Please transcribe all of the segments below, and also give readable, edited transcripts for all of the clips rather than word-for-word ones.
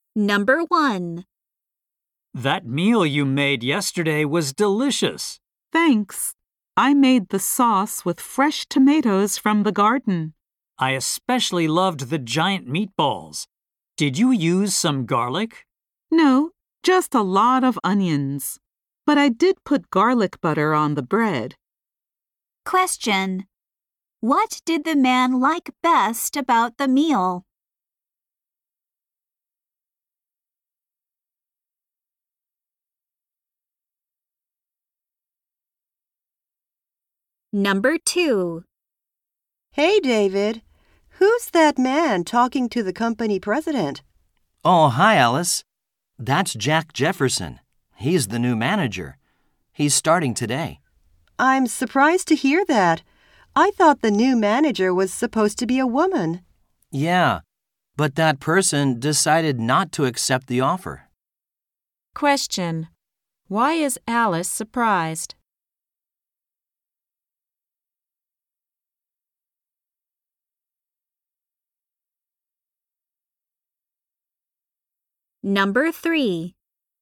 Number 1. That meal you made yesterday was delicious. Thanks. I made the sauce with fresh tomatoes from the garden. I especially loved the giant meatballs. Did you use some garlic? No, just a lot of onions. But I did put garlic butter on the bread. Question. What did the man like best about the meal? Number 2. Hey, David. Who's that man talking to the company president? Oh, hi, Alice. That's Jack Jefferson. He's the new manager. He's starting today. I'm surprised to hear that. I thought the new manager was supposed to be a woman. Yeah, but that person decided not to accept the offer. Question. Why is Alice surprised? Number 3.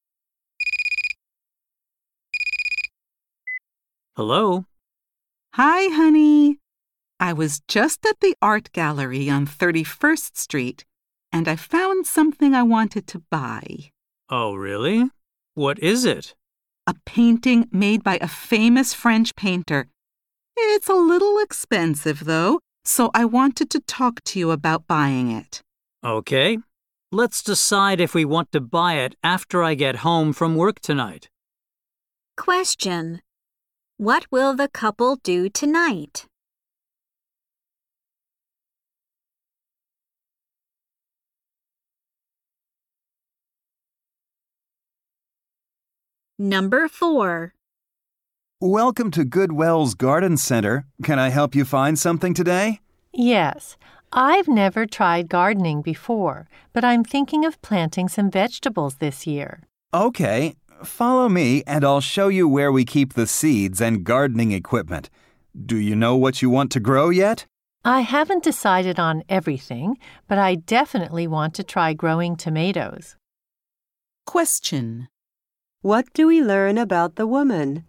Hello? Hi, honey. I was just at the art gallery on 31st Street, and I found something I wanted to buy. Oh, really? What is it? A painting made by a famous French painter. It's a little expensive, though, so I wanted to talk to you about buying it. Okay. Let's decide if we want to buy it after I get home from work tonight. Question. What will the couple do tonight? Number 4. Welcome to Goodwell's Garden Center. Can I help you find something today? Yes, I've never tried gardening before, but I'm thinking of planting some vegetables this year. Okay, follow me and I'll show you where we keep the seeds and gardening equipment. Do you know what you want to grow yet? I haven't decided on everything, but I definitely want to try growing tomatoes. Question. What do we learn about the woman?